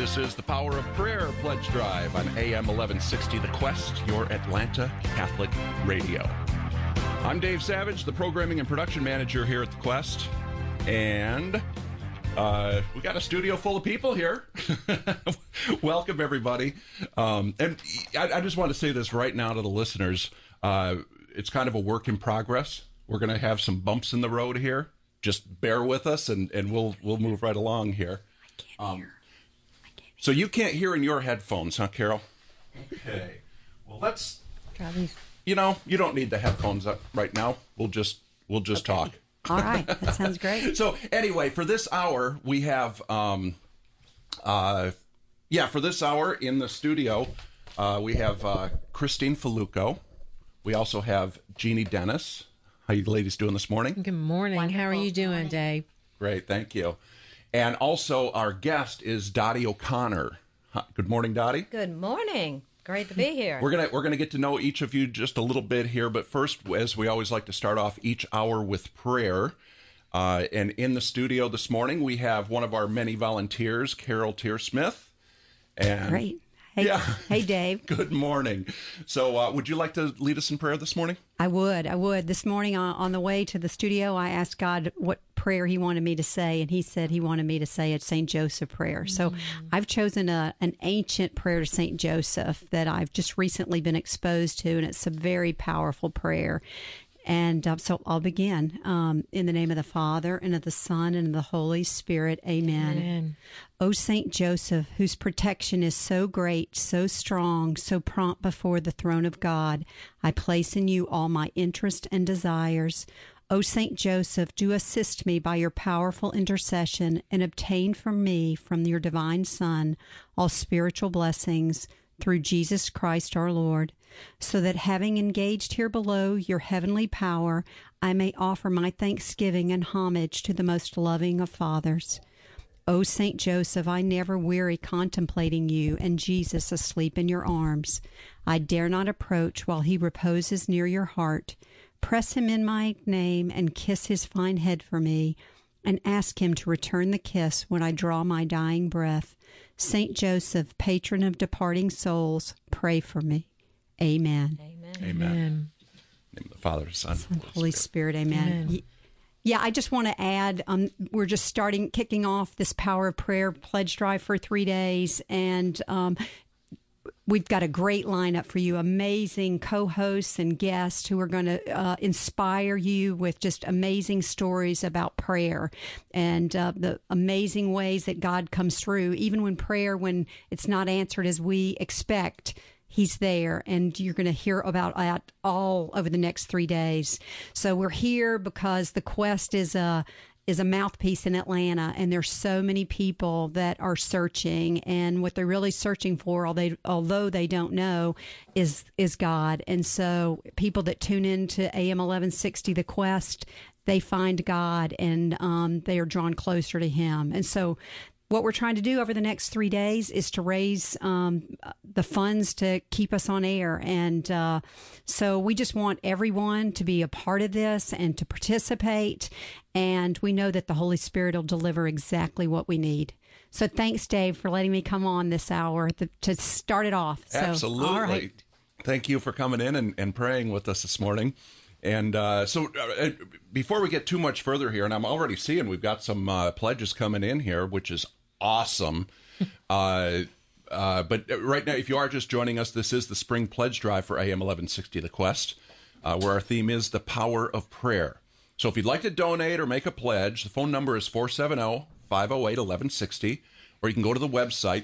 This is the Power of Prayer Pledge Drive on AM 1160 The Quest, your Atlanta Catholic radio. I'm Dave Savage, the programming and production manager here at The Quest. And we got a studio full of people here. Welcome, everybody. And I just want to say this right now to the listeners. It's kind of a work in progress. We're going to have some bumps in the road here. Just bear with us, and we'll move right along here. I can't hear. So you can't hear in your headphones, huh, Carol? Okay. Well, let's. Try these. You know, you don't need the headphones up right now. We'll just talk. All right, that sounds great. So anyway, for this hour, we have for this hour in the studio, we have Christine Faluco. We also have Jeannie Dennis. How you ladies doing this morning? Good morning. Wonderful. How are you doing, Dave? Great, thank you. And also our guest is Dottie O'Connor. Good morning, Dottie. Good morning. Great to be here. We're gonna get to know each of you just a little bit here, but first, as we always like to start off each hour with prayer. And in the studio this morning, we have one of our many volunteers, Carol Tearsmith. And Great. Hey, yeah. Hey, Dave. Good morning. So would you like to lead us in prayer this morning? I would. This morning on the way to the studio, I asked God what prayer he wanted me to say, and he said he wanted me to say a St. Joseph prayer. So I've chosen an ancient prayer to St. Joseph that I've just recently been exposed to, and it's a very powerful prayer. And so I'll begin. In the name of the Father, and of the Son, and of the Holy Spirit. Amen. Amen. O Saint Joseph, whose protection is so great, so strong, so prompt before the throne of God, I place in you all my interest and desires. O Saint Joseph, do assist me by your powerful intercession, and obtain from me, from your divine Son, all spiritual blessings, through Jesus Christ our Lord, so that having engaged here below your heavenly power, I may offer my thanksgiving and homage to the most loving of fathers. O Saint Joseph, I never weary contemplating you and Jesus asleep in your arms. I dare not approach while he reposes near your heart. Press him in my name and kiss his fine head for me, and ask him to return the kiss when I draw my dying breath. Saint Joseph, patron of departing souls, pray for me. Amen. Amen. Amen. In the name of the Father, Son, and Holy Spirit, amen. Amen. Yeah, I just want to add, we're just kicking off this Power of Prayer pledge drive for 3 days, and we've got a great lineup for you, amazing co-hosts and guests who are going to inspire you with just amazing stories about prayer and the amazing ways that God comes through, even when it's not answered as we expect. He's there, and you're going to hear about that all over the next 3 days. So we're here because the Quest is a mouthpiece in Atlanta, and there's so many people that are searching, and what they're really searching for, although they don't know, is God. And so people that tune into AM 1160 The Quest, they find God, and they are drawn closer to Him. And so what we're trying to do over the next 3 days is to raise the funds to keep us on air. And so we just want everyone to be a part of this and to participate. And we know that the Holy Spirit will deliver exactly what we need. So thanks, Dave, for letting me come on this hour to start it off. So, Absolutely. All right. Thank you for coming in and praying with us this morning. And so before we get too much further here, and I'm already seeing we've got some pledges coming in here, which is awesome. But right now, if you are just joining us, this is the Spring Pledge Drive for AM 1160 The Quest, where our theme is the power of prayer. So if you'd like to donate or make a pledge, the phone number is 470-508-1160, or you can go to the website,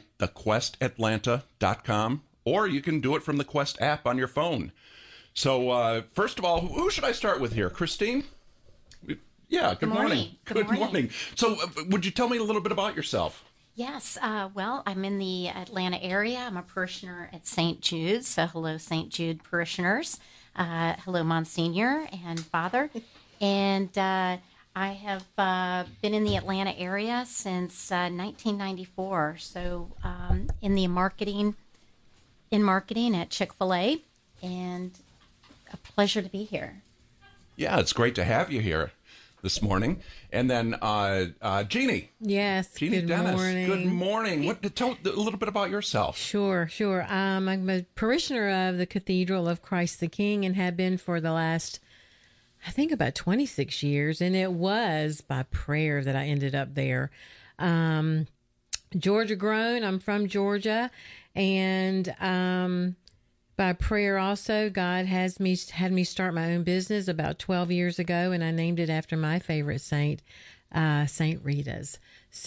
thequestatlanta.com, or you can do it from the Quest app on your phone. So first of all, who should I start with here? Christine? Yeah, good morning. Good morning. So would you tell me a little bit about yourself? Yes, well, I'm in the Atlanta area. I'm a parishioner at St. Jude, so hello, St. Jude parishioners. Hello, Monsignor and Father. And I have been in the Atlanta area since 1994, so in marketing at Chick-fil-A, and a pleasure to be here. Yeah, it's great to have you here. this morning. And then Jeannie. Yes. Jeannie good Dennis. morning. Good morning. Tell a little bit about yourself. Sure. I'm a parishioner of the Cathedral of Christ the King and have been for the last, I think, about 26 years. And it was by prayer that I ended up there. Georgia grown. I'm from Georgia. And by prayer also, God had me start my own business about 12 years ago, and I named it after my favorite saint, Saint Rita's.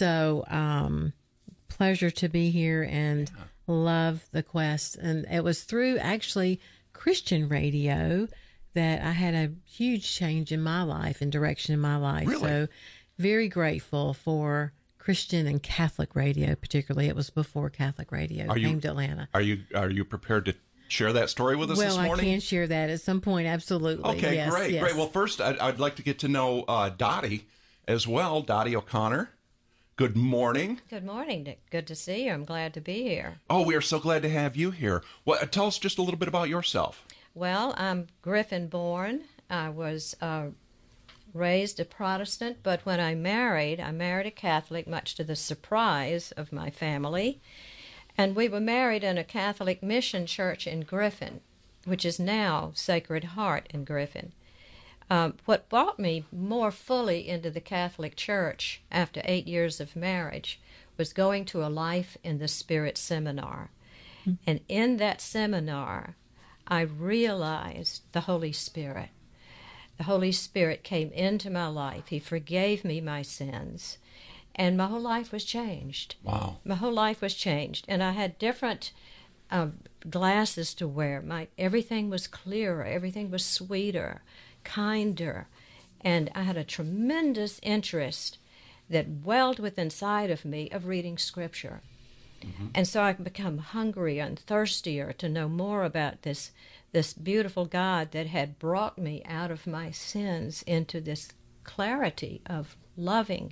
So pleasure to be here and love the quest. And it was through actually Christian radio that I had a huge change in my life and direction in my life. Really? So very grateful for Christian and Catholic radio, particularly. It was before Catholic radio came to Atlanta. Are you prepared to share that story with us this morning? Well, I can share that at some point, absolutely. Okay, yes, great. yes. Well, first, I'd like to get to know Dottie as well, Dottie O'Connor. Good morning. Good morning, Nick. Good to see you. I'm glad to be here. Oh, we are so glad to have you here. Well, tell us just a little bit about yourself. Well, I'm Griffin born. I was raised a Protestant, but when I married a Catholic, much to the surprise of my family. And we were married in a Catholic mission church in Griffin, which is now Sacred Heart in Griffin. What brought me more fully into the Catholic Church after 8 years of marriage was going to a Life in the Spirit seminar. And in that seminar, I realized the Holy Spirit. The Holy Spirit came into my life. He forgave me my sins. And my whole life was changed. Wow. My whole life was changed. And I had different glasses to wear. Everything was clearer. Everything was sweeter, kinder. And I had a tremendous interest that welled within inside of me of reading Scripture. Mm-hmm. And so I become hungrier and thirstier to know more about this beautiful God that had brought me out of my sins into this clarity of loving.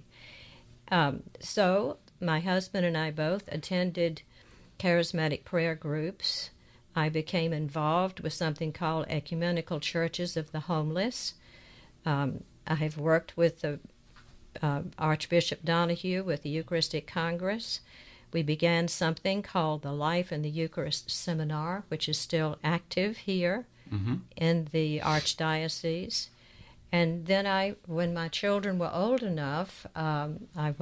So my husband and I both attended charismatic prayer groups. I became involved with something called Ecumenical Churches of the Homeless. I have worked with the Archbishop Donahue with the Eucharistic Congress. We began something called the Life in the Eucharist Seminar, which is still active here in the Archdiocese. And then when my children were old enough, I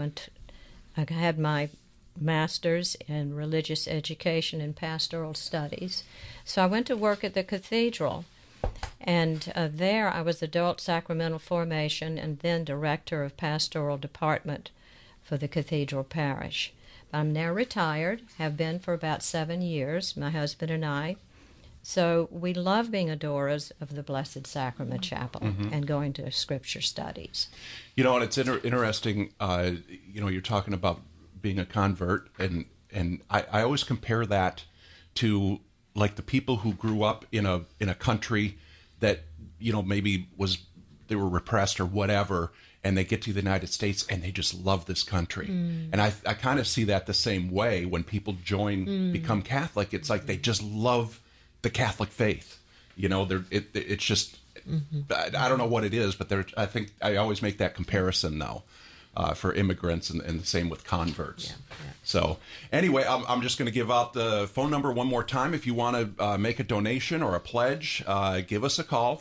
had my master's in religious education and pastoral studies. So I went to work at the cathedral. And there I was adult sacramental formation and then director of pastoral department for the cathedral parish. I'm now retired, have been for about 7 years, my husband and I. So we love being adorers of the Blessed Sacrament Chapel and going to scripture studies. You know, and it's interesting, you're talking about being a convert, and I always compare that to like the people who grew up in a country that, maybe they were repressed or whatever, and they get to the United States and they just love this country. And I kind of see that the same way when people become Catholic. It's like they just love the Catholic faith. It's just, I don't know what it is, but I think I always make that comparison now for immigrants and the same with converts. Yeah. So anyway, I'm just going to give out the phone number one more time. If you want to make a donation or a pledge, give us a call,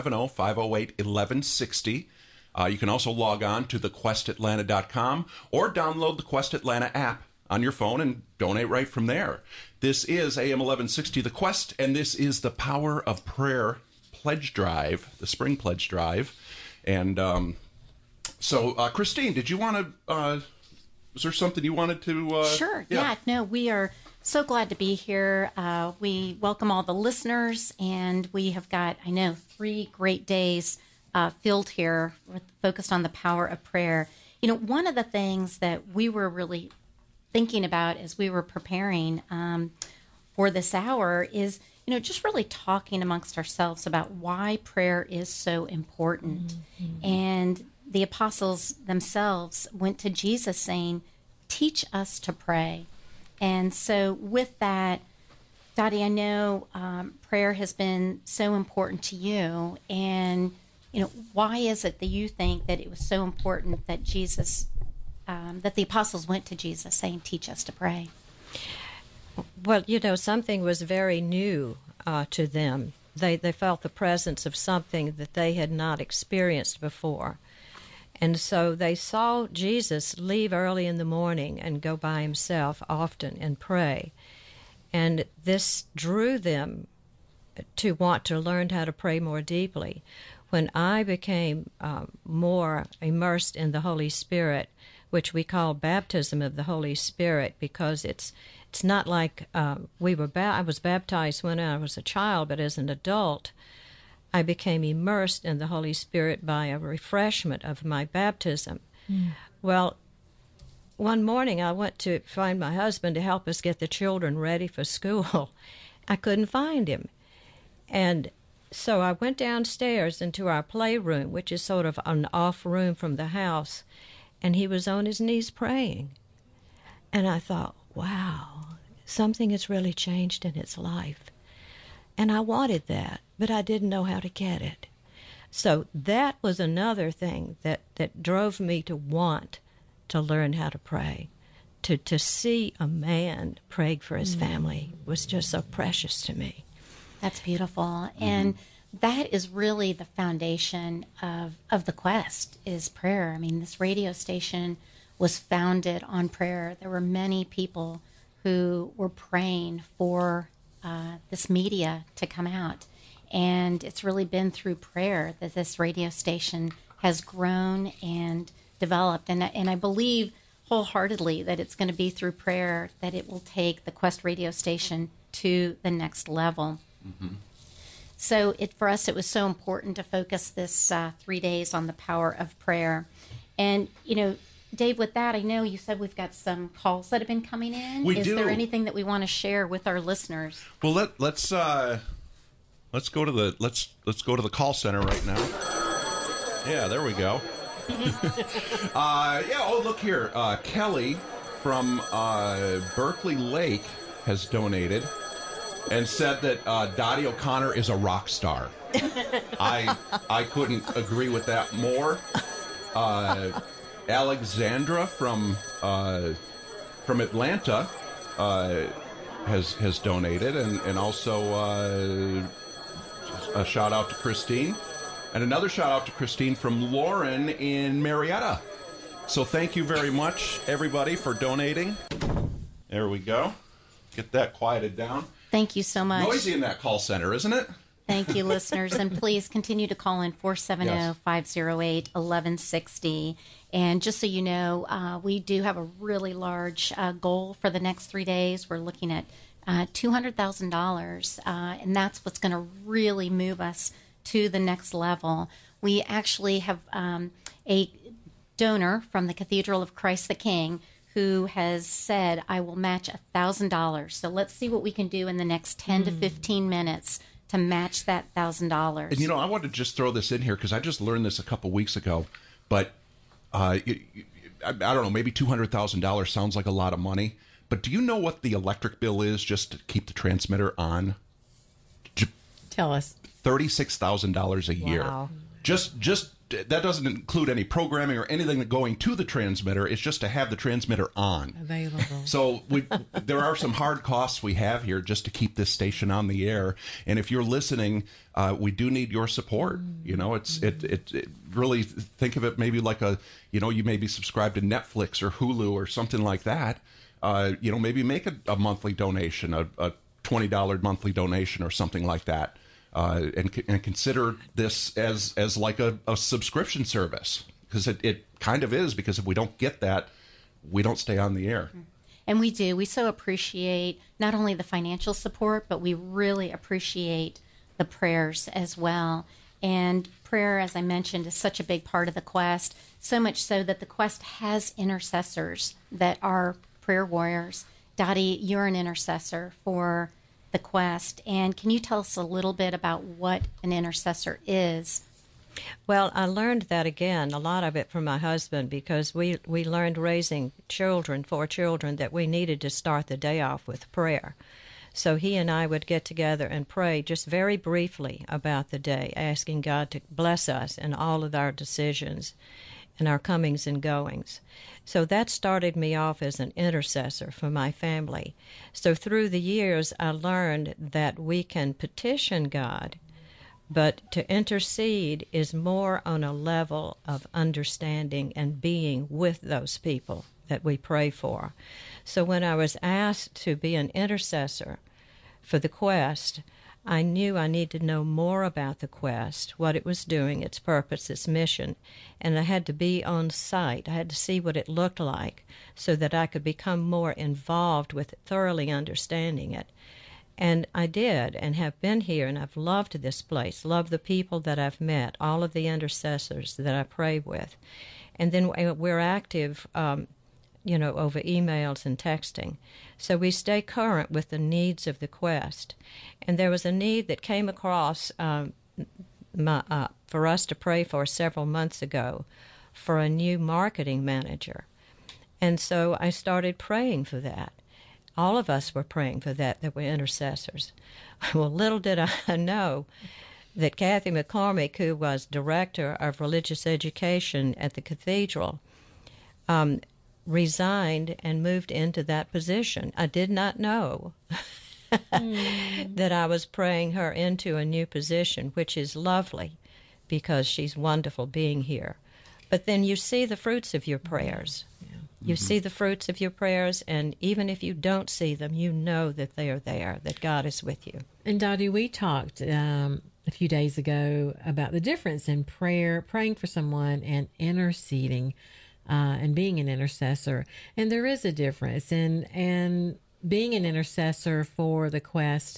470-508-1160. You can also log on to thequestatlanta.com or download the Quest Atlanta app on your phone and donate right from there. This is AM 1160 The Quest, and this is the Power of Prayer Pledge Drive, the Spring Pledge Drive. And so, Christine, did you want to, was there something you wanted to? Sure, yeah. No, we are so glad to be here. We welcome all the listeners, and we have got, 3 great days filled here, focused on the power of prayer. One of the things that we were really thinking about as we were preparing for this hour is, just really talking amongst ourselves about why prayer is so important. And the apostles themselves went to Jesus saying, teach us to pray. And so with that, Dottie, I know prayer has been so important to you, and why is it that you think that it was so important that Jesus, that the apostles went to Jesus saying, teach us to pray? Well, something was very new to them. They felt the presence of something that they had not experienced before. And so they saw Jesus leave early in the morning and go by himself often and pray. And this drew them to want to learn how to pray more deeply. When I became more immersed in the Holy Spirit, which we call baptism of the Holy Spirit, because it's not like I was baptized when I was a child, but as an adult, I became immersed in the Holy Spirit by a refreshment of my baptism. Well, one morning I went to find my husband to help us get the children ready for school. I couldn't find him. And so I went downstairs into our playroom, which is sort of an off room from the house, and he was on his knees praying. And I thought, wow, something has really changed in his life. And I wanted that, but I didn't know how to get it. So that was another thing that drove me to want to learn how to pray. To see a man praying for his family was just so precious to me. That's beautiful. And that is really the foundation of the Quest, is prayer. I mean, this radio station was founded on prayer. There were many people who were praying for this media to come out. And it's really been through prayer that this radio station has grown and developed. And I believe wholeheartedly that it's going to be through prayer that it will take the Quest radio station to the next level. So for us, it was so important to focus this 3 days on the power of prayer. And, Dave, with that, I know you said we've got some calls that have been coming in. We do. Is there anything that we want to share with our listeners? Well, let's go to the call center right now. Yeah, there we go. Look here. Kelly from Berkeley Lake has donated and said that Dottie O'Connor is a rock star. I couldn't agree with that more. Alexandra from Atlanta has donated, and also a shout out to Christine, and another shout out to Christine from Lauren in Marietta. So thank you very much, everybody, for donating. There we go. Get that quieted down. Thank you so much. Noisy in that call center, isn't it? Thank you, listeners. And please continue to call in 470-508-1160. And just so you know, we do have a really large goal for the next 3 days. We're looking at $200,000, and that's what's going to really move us to the next level. We actually have a donor from the Cathedral of Christ the King who has said, I will match $1,000. So let's see what we can do in the next 10 to 15 minutes to match that $1,000. And I want to just throw this in here because I just learned this a couple weeks ago, but I don't know, maybe $200,000 sounds like a lot of money, but do you know what the electric bill is just to keep the transmitter on? Tell us. $36,000 a year. Wow. Just that doesn't include any programming or anything that going to the transmitter. It's just to have the transmitter on. Available. So there are some hard costs we have here just to keep this station on the air. And if you're listening, we do need your support. It really, think of it maybe like you may be subscribed to Netflix or Hulu or something like that. Maybe make a monthly donation, a $20 monthly donation or something like that. And consider this as like a subscription service, because it kind of is, because if we don't get that, we don't stay on the air. And we do. We so appreciate not only the financial support, but we really appreciate the prayers as well. And prayer, as I mentioned, is such a big part of the Quest, so much so that the Quest has intercessors that are prayer warriors. Dottie, you're an intercessor for the Quest, and can you tell us a little bit about what an intercessor is? Well, I learned that again, a lot of it from my husband, because we learned raising 4 children, that we needed to start the day off with prayer. So he and I would get together and pray just very briefly about the day, asking God to bless us in all of our decisions and our comings and goings. So that started me off as an intercessor for my family. So through the years, I learned that we can petition God, but to intercede is more on a level of understanding and being with those people that we pray for. So when I was asked to be an intercessor for the Quest, I knew I needed to know more about the Quest, what it was doing, its purpose, its mission, and I had to be on site. I had to see what it looked like so that I could become more involved with it, thoroughly understanding it. And I did, and have been here, and I've loved this place, loved the people that I've met, all of the intercessors that I pray with. And then we're active over emails and texting. So we stay current with the needs of the Quest. And there was a need that came across for us to pray for several months ago for a new marketing manager. And so I started praying for that. All of us were praying for that were intercessors. Well, little did I know that Kathy McCormick, who was director of religious education at the cathedral, resigned and moved into that position. I did not know that I was praying her into a new position, which is lovely because she's wonderful being here. But then you see the fruits of your prayers. Yeah. You see the fruits of your prayers, and even if you don't see them, you know that they are there, that God is with you. And Dottie, we talked a few days ago about the difference in praying for someone, and interceding, and being an intercessor. And there is a difference. And being an intercessor for the Quest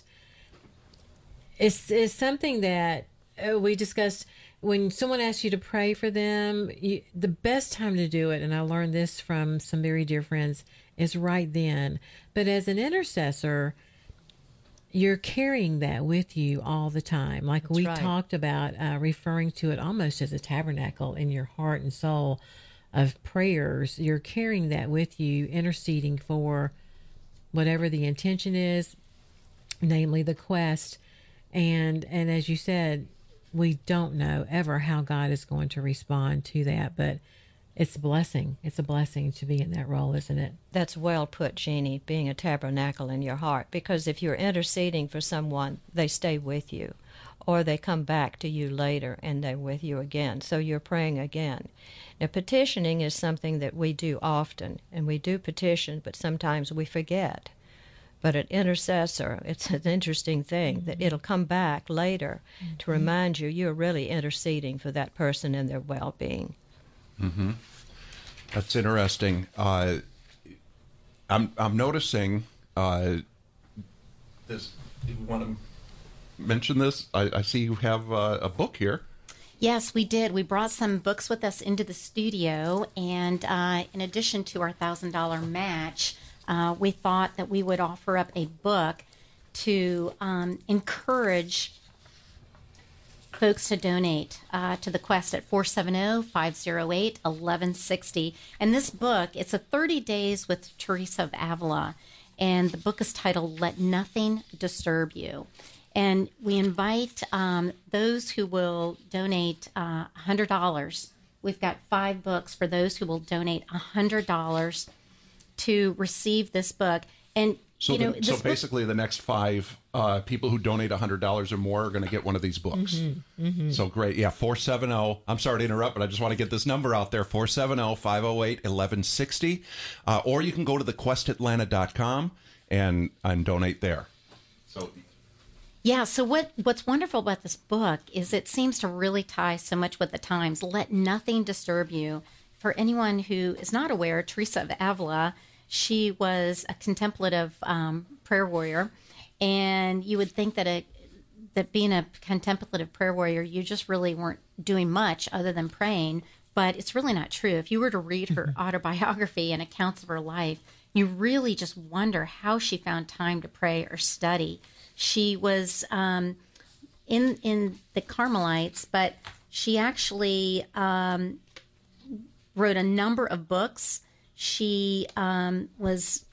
is something that we discussed. When someone asks you to pray for them, the best time to do it, and I learned this from some very dear friends, is right then. But as an intercessor, you're carrying that with you all the time. Like That's we right. talked about, referring to it almost as a tabernacle in your heart and soul of prayers. You're carrying that with you, interceding for whatever the intention is, namely the Quest. And as you said, we don't know ever how God is going to respond to that, but it's a blessing. It's a blessing to be in that role, isn't it? That's well put, Jeannie, being a tabernacle in your heart, because if you're interceding for someone, they stay with you, or they come back to you later and they're with you again, so you're praying again. Now, petitioning is something that we do often, and we do petition, but sometimes we forget. But an intercessor, it's an interesting thing that it'll come back later to remind you you're really interceding for that person and their well-being. Mm-hmm. That's interesting. I'm noticing this. Do you want to mention this? I see you have a book here. Yes, we did. We brought some books with us into the studio, and in addition to our $1,000 match, we thought that we would offer up a book to encourage folks to donate to the Quest at 470-508-1160. And this book, it's a 30 Days with Teresa of Avila, and the book is titled Let Nothing Disturb You. And we invite those who will donate $100. We've got 5 books for those who will donate $100 to receive this book. And so basically the next 5 people who donate $100 or more are going to get one of these books. Mm-hmm, mm-hmm. So great. Yeah, 470. I'm sorry to interrupt, but I just want to get this number out there, 470-508-1160. Or you can go to thequestatlanta.com and donate there. So yeah, so what's wonderful about this book is it seems to really tie so much with the times. Let nothing disturb you. For anyone who is not aware, Teresa of Avila, she was a contemplative prayer warrior, and you would think that being a contemplative prayer warrior, you just really weren't doing much other than praying, but it's really not true. If you were to read her autobiography and accounts of her life, you really just wonder how she found time to pray or study. She was in the Carmelites, but she actually wrote a number of books. She was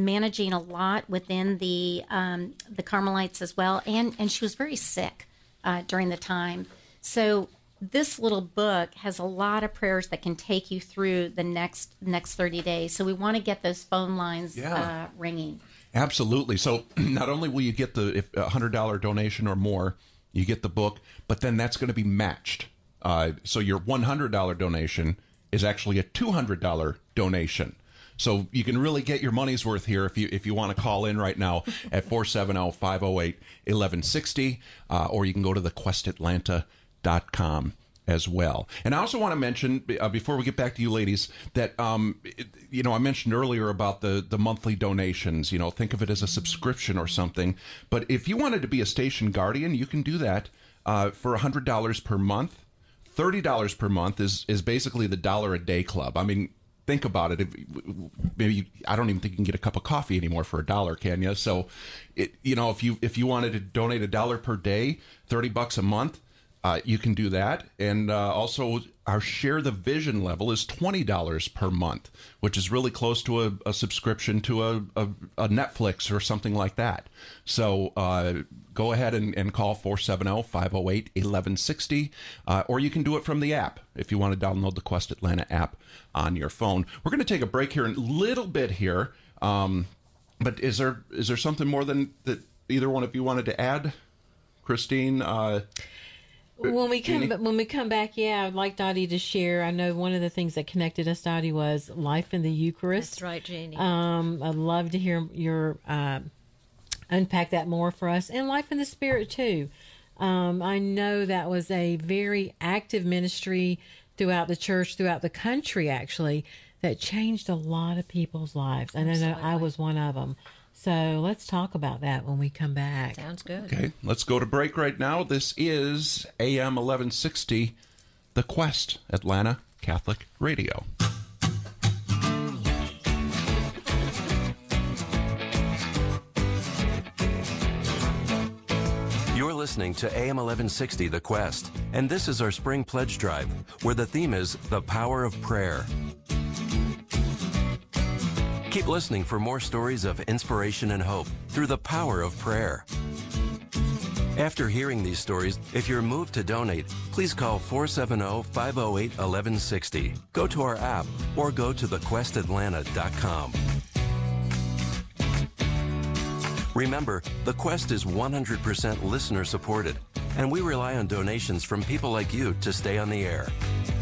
managing a lot within the Carmelites as well, and she was very sick during the time. So this little book has a lot of prayers that can take you through the next 30 days. So we want to get those phone lines ringing. Absolutely. So not only will you get the $100 donation or more, you get the book, but then that's going to be matched. So your $100 donation is actually a $200 donation. So you can really get your money's worth here if you want to call in right now at 470-508-1160, or you can go to thequestatlanta.com as well. And I also want to mention, before we get back to you ladies, that, I mentioned earlier about the monthly donations. Think of it as a subscription or something. But if you wanted to be a station guardian, you can do that for $100 per month. $30 per month is basically the $1 a day club. I mean, think about it. I don't even think you can get a cup of coffee anymore for $1, can you? So, if you wanted to donate $1 per day, $30 a month, you can do that. And also, our Share the Vision level is $20 per month, which is really close to a subscription to a Netflix or something like that. So go ahead and call 470-508-1160, or you can do it from the app if you want to download the Quest Atlanta app on your phone. We're going to take a break here in a little bit here, but is there something more than that either one of you wanted to add, Christine? When we come back, I'd like Dottie to share. I know one of the things that connected us, Dottie, was life in the Eucharist. That's right, Jeannie. I'd love to hear your unpack that more for us, and life in the Spirit too. I know that was a very active ministry throughout the church, throughout the country, actually, that changed a lot of people's lives. And I know I was one of them. So let's talk about that when we come back. Sounds good. Okay, let's go to break right now. This is AM 1160, The Quest, Atlanta Catholic Radio. You're listening to AM 1160, The Quest, and this is our Spring Pledge Drive, where the theme is The Power of Prayer. Keep listening for more stories of inspiration and hope through the power of prayer. After hearing these stories, if you're moved to donate, please call 470-508-1160. Go to our app or go to thequestatlanta.com. Remember, The Quest is 100% listener supported, and we rely on donations from people like you to stay on the air.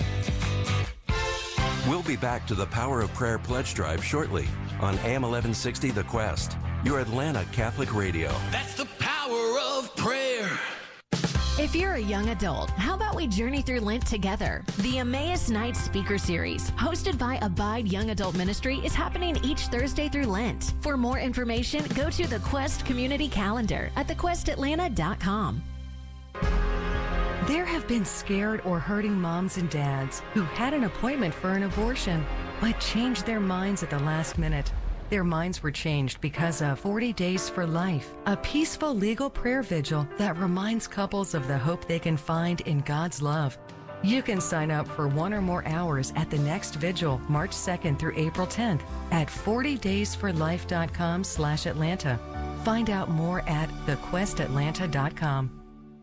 We'll be back to the Power of Prayer Pledge Drive shortly on AM 1160 The Quest, your Atlanta Catholic Radio. That's the power of prayer. If you're a young adult, how about we journey through Lent together? The Emmaus Night Speaker Series, hosted by Abide Young Adult Ministry, is happening each Thursday through Lent. For more information, go to the Quest Community Calendar at thequestatlanta.com. There have been scared or hurting moms and dads who had an appointment for an abortion, but changed their minds at the last minute. Their minds were changed because of 40 Days for Life, a peaceful legal prayer vigil that reminds couples of the hope they can find in God's love. You can sign up for 1 or more hours at the next vigil, March 2nd through April 10th at 40daysforlife.com/Atlanta. Find out more at thequestatlanta.com.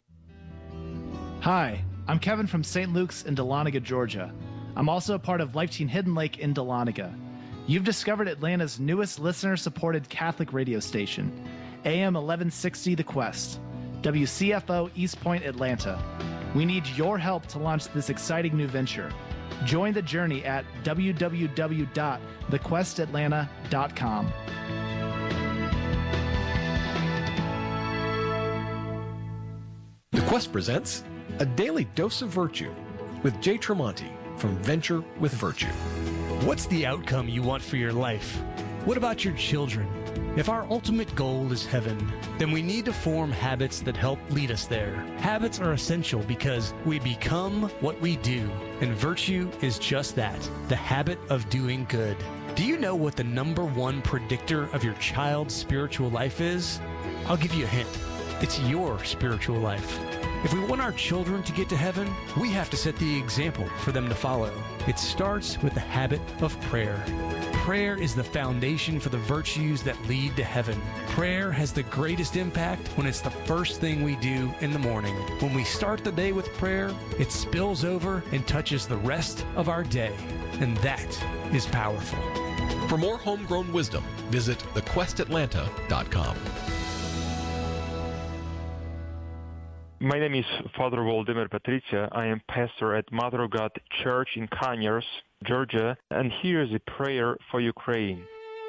Hi, I'm Kevin from St. Luke's in Dahlonega, Georgia. I'm also a part of Life Teen Hidden Lake in Dahlonega. You've discovered Atlanta's newest listener-supported Catholic radio station, AM 1160 The Quest, WCFO East Point, Atlanta. We need your help to launch this exciting new venture. Join the journey at www.thequestatlanta.com. The Quest presents A Daily Dose of Virtue with Jay Tremonti from Venture with Virtue. What's the outcome you want for your life? What about your children? If our ultimate goal is heaven, then we need to form habits that help lead us there. Habits are essential because we become what we do, and virtue is just that, the habit of doing good. Do you know what the #1 predictor of your child's spiritual life is? I'll give you a hint. It's your spiritual life. If we want our children to get to heaven, we have to set the example for them to follow. It starts with the habit of prayer. prayer is the foundation for the virtues that lead to heaven. Prayer has the greatest impact when it's the first thing we do in the morning. When we start the day with prayer, it spills over and touches the rest of our day. And that is powerful. For more homegrown wisdom, visit thequestatlanta.com. My name is Father Waldemar Patricia. I am pastor at Mother of God Church in Conyers, Georgia, and here is a prayer for Ukraine.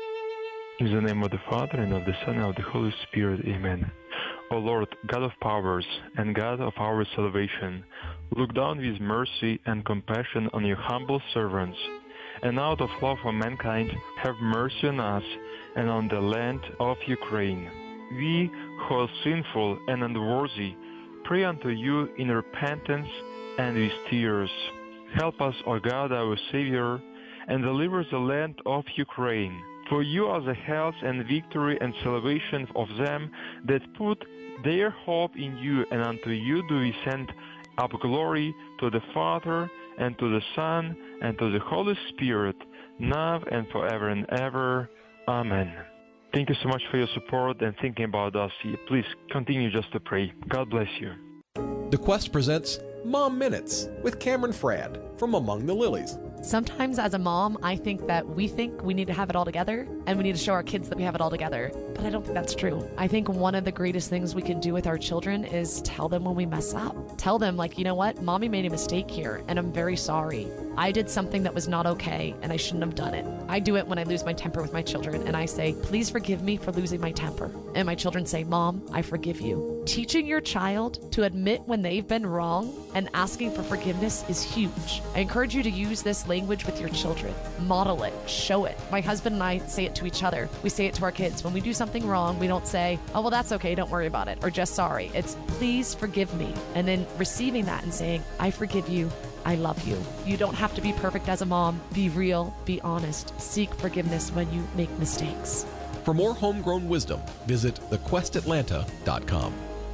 In the name of the Father, and of the Son, and of the Holy Spirit, amen. O Lord, God of powers, and God of our salvation, look down with mercy and compassion on your humble servants, and out of love for mankind, have mercy on us and on the land of Ukraine. We, who are sinful and unworthy, pray unto you in repentance and with tears. Help us, O God, our Savior, and deliver the land of Ukraine. For you are the health and victory and salvation of them that put their hope in you, and unto you do we send up glory, to the Father, and to the Son, and to the Holy Spirit, now and forever and ever. Amen. Thank you so much for your support and thinking about us. Please continue just to pray. God bless you. The Quest presents Mom Minutes with Cameron Fradd from Among the Lilies. Sometimes as a mom, I think that we need to have it all together and we need to show our kids that we have it all together. But I don't think that's true. I think one of the greatest things we can do with our children is tell them when we mess up. Tell them, like, you know what? Mommy made a mistake here and I'm very sorry. I did something that was not okay and I shouldn't have done it. I do it when I lose my temper with my children and I say, please forgive me for losing my temper. And my children say, Mom, I forgive you. Teaching your child to admit when they've been wrong and asking for forgiveness is huge. I encourage you to use this language with your children. Model it. Show it. My husband and I say it to each other. We say it to our kids. When we do something wrong, we don't say, oh, well, that's okay, don't worry about it, or just sorry. It's please forgive me. And then receiving that and saying, I forgive you. I love you. You don't have to be perfect as a mom. Be real. Be honest. Seek forgiveness when you make mistakes. For more homegrown wisdom, visit thequestatlanta.com.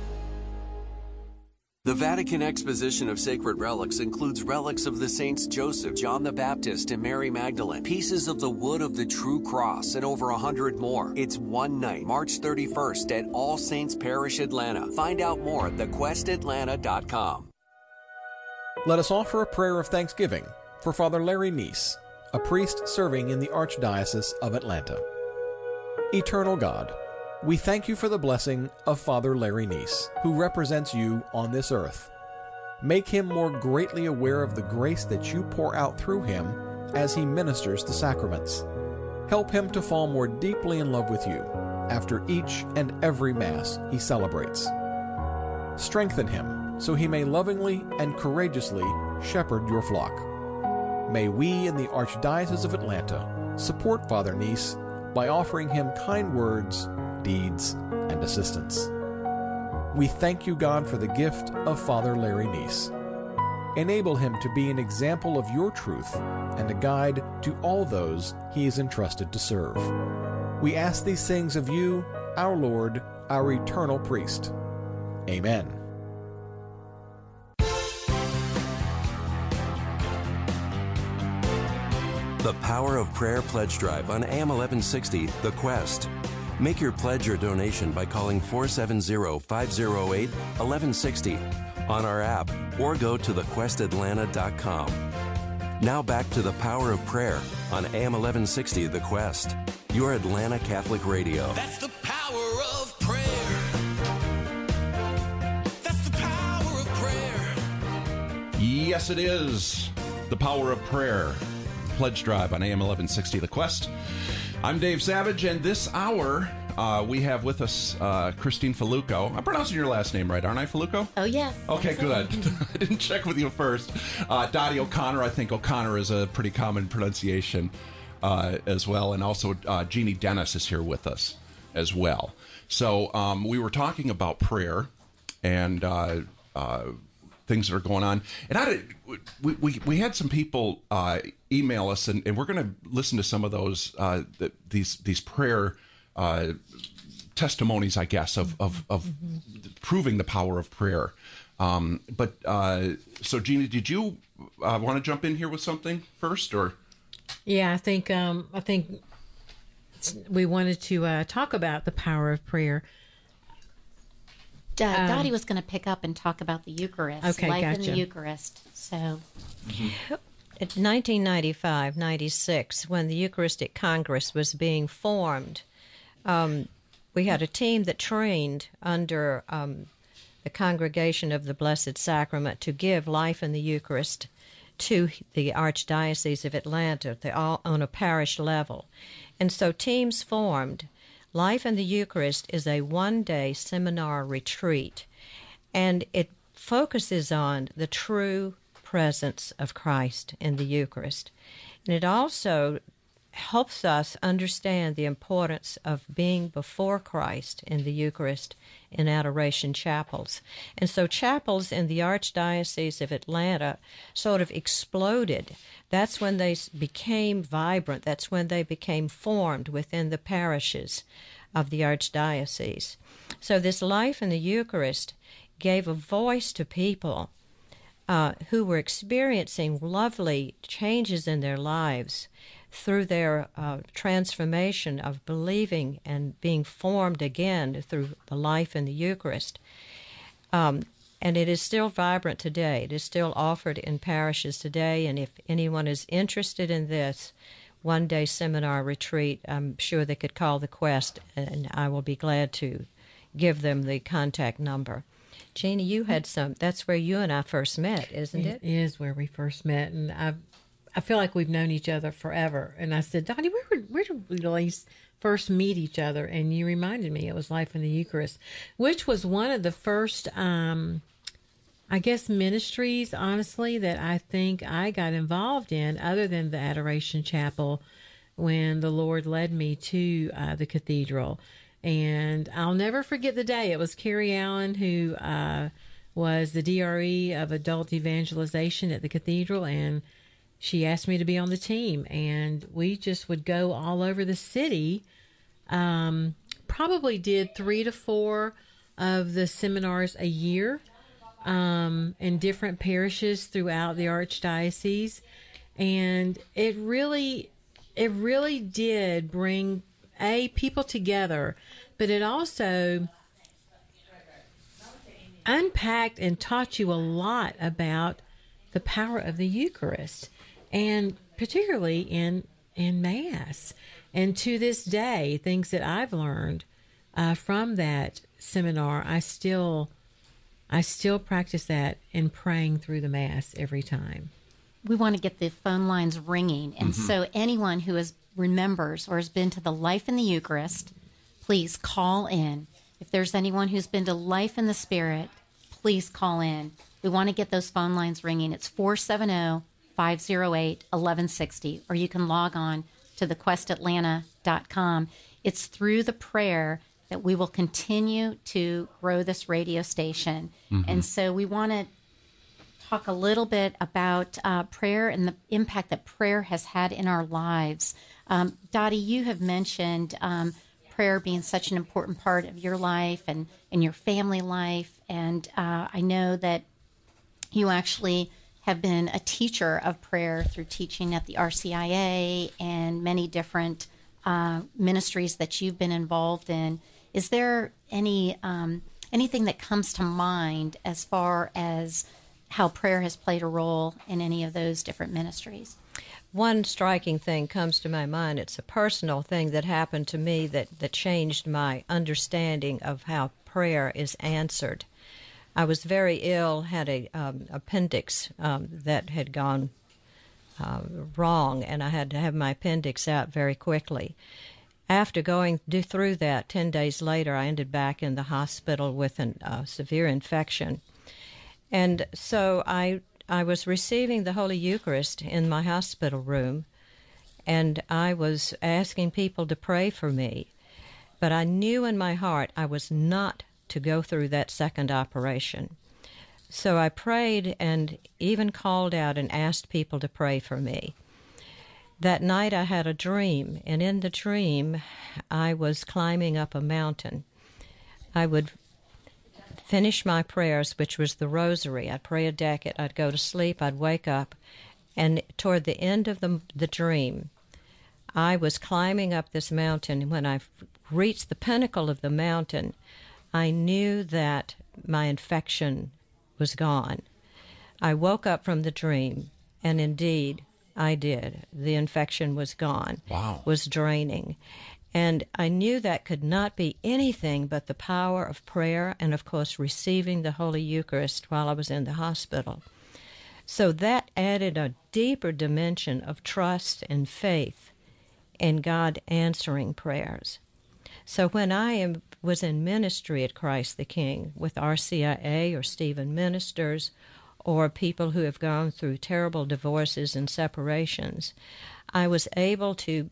The Vatican Exposition of Sacred Relics includes relics of the saints Joseph, John the Baptist, and Mary Magdalene, pieces of the wood of the true cross, and over 100 more. It's one night, March 31st at All Saints Parish, Atlanta. Find out more at thequestatlanta.com. Let us offer a prayer of thanksgiving for Father Larry Neese, a priest serving in the Archdiocese of Atlanta. Eternal God, we thank you for the blessing of Father Larry Neese, who represents you on this earth. Make him more greatly aware of the grace that you pour out through him as he ministers the sacraments. Help him to fall more deeply in love with you after each and every Mass he celebrates. Strengthen him so he may lovingly and courageously shepherd your flock. May we in the Archdiocese of Atlanta support Father Neese by offering him kind words, deeds, and assistance. We thank you, God, for the gift of Father Larry Neese. Enable him to be an example of your truth and a guide to all those he is entrusted to serve. We ask these things of you, our Lord, our eternal priest. Amen. The Power of Prayer Pledge Drive on AM 1160, The Quest. Make your pledge or donation by calling 470-508-1160 on our app or go to thequestatlanta.com. Now back to the Power of Prayer on AM 1160 The Quest, your Atlanta Catholic Radio. That's the power of prayer. That's the power of prayer. Yes, it is the Power of Prayer Pledge Drive on AM 1160 The Quest. I'm Dave Savage, and this hour we have with us Christine Faluco. I'm pronouncing your last name right, aren't I, Faluco? Oh, yes. Okay, good. I didn't check with you first. Dottie O'Connor, I think O'Connor is a pretty common pronunciation as well. And also Jeannie Dennis is here with us as well. So we were talking about prayer and things that are going on. And we had some people email us, and we're going to listen to some of those these prayer testimonies, I guess, of proving the power of prayer. So, Jeannie, did you want to jump in here with something first, or? Yeah, I think we wanted to talk about the power of prayer. Dottie was going to pick up and talk about the Eucharist, okay, life gotcha. in the Eucharist. So, in 1995-96, when the Eucharistic Congress was being formed, we had a team that trained under the Congregation of the Blessed Sacrament to give life in the Eucharist to the Archdiocese of Atlanta on a parish level. And so teams formed. Life in the Eucharist is a one-day seminar retreat, and it focuses on the true presence of Christ in the Eucharist. And it also helps us understand the importance of being before Christ in the Eucharist in adoration chapels. And so chapels in the Archdiocese of Atlanta sort of exploded. That's when they became vibrant. That's when they became formed within the parishes of the Archdiocese. So this life in the Eucharist gave a voice to people who were experiencing lovely changes in their lives through their transformation of believing and being formed again through the life in the Eucharist. And it is still vibrant today. It is still offered in parishes today, and if anyone is interested in this one-day seminar retreat, I'm sure they could call the Quest, and I will be glad to give them the contact number. Jeannie, you had that's where you and I first met, isn't it? It is where we first met, and I feel like we've known each other forever. And I said, Dottie, where did we first meet each other? And you reminded me it was Life in the Eucharist, which was one of the first, I guess, ministries, honestly, that I think I got involved in, other than the Adoration Chapel, when the Lord led me to the cathedral. And I'll never forget the day. It was Carrie Allen, who was the DRE of Adult Evangelization at the cathedral, and she asked me to be on the team, and we just would go all over the city. Probably did 3 to 4 of the seminars a year in different parishes throughout the Archdiocese, and it really did bring people together, but it also unpacked and taught you a lot about the power of the Eucharist, and particularly in Mass. And to this day, things that I've learned from that seminar, I still practice that in praying through the Mass every time. We want to get the phone lines ringing, and so anyone who remembers or has been to the Life in the Eucharist, please call in. If there's anyone who's been to Life in the Spirit, please call in. We want to get those phone lines ringing. It's 470-508-1160, or you can log on to thequestatlanta.com. It's through the prayer that we will continue to grow this radio station. And so we want to talk a little bit about prayer and the impact that prayer has had in our lives. Dottie, you have mentioned prayer being such an important part of your life and your family life. And I know that you actually have been a teacher of prayer through teaching at the RCIA and many different ministries that you've been involved in. Is there anything that comes to mind as far as how prayer has played a role in any of those different ministries? One striking thing comes to my mind. It's a personal thing that happened to me that changed my understanding of how prayer is answered. I was very ill, had a appendix that had gone wrong, and I had to have my appendix out very quickly. After going through that, 10 days later, I ended back in the hospital with a severe infection. And so I was receiving the Holy Eucharist in my hospital room, and I was asking people to pray for me. But I knew in my heart I was not to go through that second operation. So I prayed and even called out and asked people to pray for me. That night I had a dream, and in the dream I was climbing up a mountain. I would finish my prayers, which was the rosary. I'd pray a decade, I'd go to sleep, I'd wake up, and toward the end of the dream, I was climbing up this mountain, and when I reached the pinnacle of the mountain, I knew that my infection was gone. I woke up from the dream, and indeed, I did. The infection was gone. Wow. Was draining. And I knew that could not be anything but the power of prayer and, of course, receiving the Holy Eucharist while I was in the hospital. So that added a deeper dimension of trust and faith in God answering prayers. So when I was in ministry at Christ the King with RCIA or Stephen Ministers or people who have gone through terrible divorces and separations, I was able to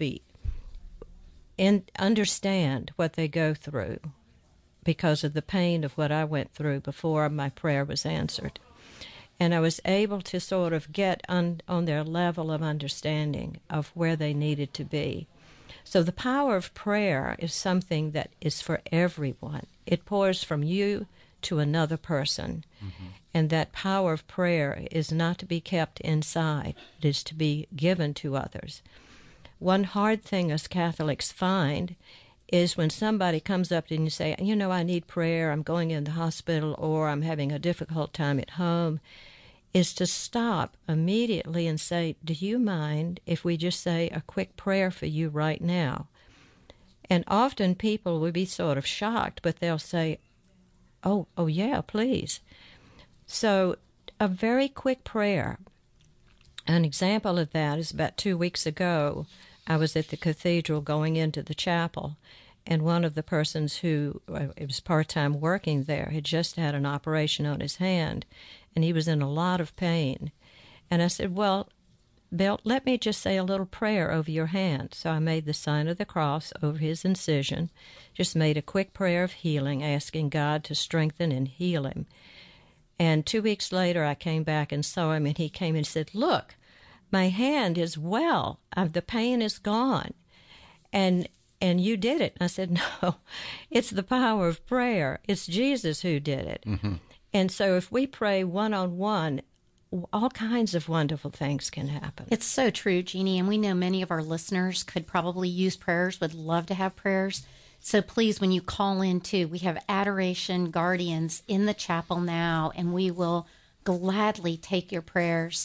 understand what they go through because of the pain of what I went through before my prayer was answered. And I was able to sort of get on their level of understanding of where they needed to be. So the power of prayer is something that is for everyone. It pours from you to another person. Mm-hmm. And that power of prayer is not to be kept inside. It is to be given to others. One hard thing us Catholics find is when somebody comes up to you and you say, you know, I need prayer, I'm going in the hospital, or I'm having a difficult time at home, is to stop immediately and say, do you mind if we just say a quick prayer for you right now? And often people will be sort of shocked, but they'll say, oh yeah, please. So a very quick prayer. An example of that is about 2 weeks ago, I was at the cathedral going into the chapel, and one of the persons who was part-time working there had just had an operation on his hand, and he was in a lot of pain. And I said, well, Bill, let me just say a little prayer over your hand. So I made the sign of the cross over his incision, just made a quick prayer of healing, asking God to strengthen and heal him. And 2 weeks later, I came back and saw him, and he came and said, look, my hand is well. The pain is gone. And you did it. And I said, no, it's the power of prayer. It's Jesus who did it. Mm-hmm. And so if we pray one-on-one, all kinds of wonderful things can happen. It's so true, Jeannie, and we know many of our listeners could probably use prayers, would love to have prayers. So please, when you call in too, we have Adoration Guardians in the chapel now, and we will gladly take your prayers,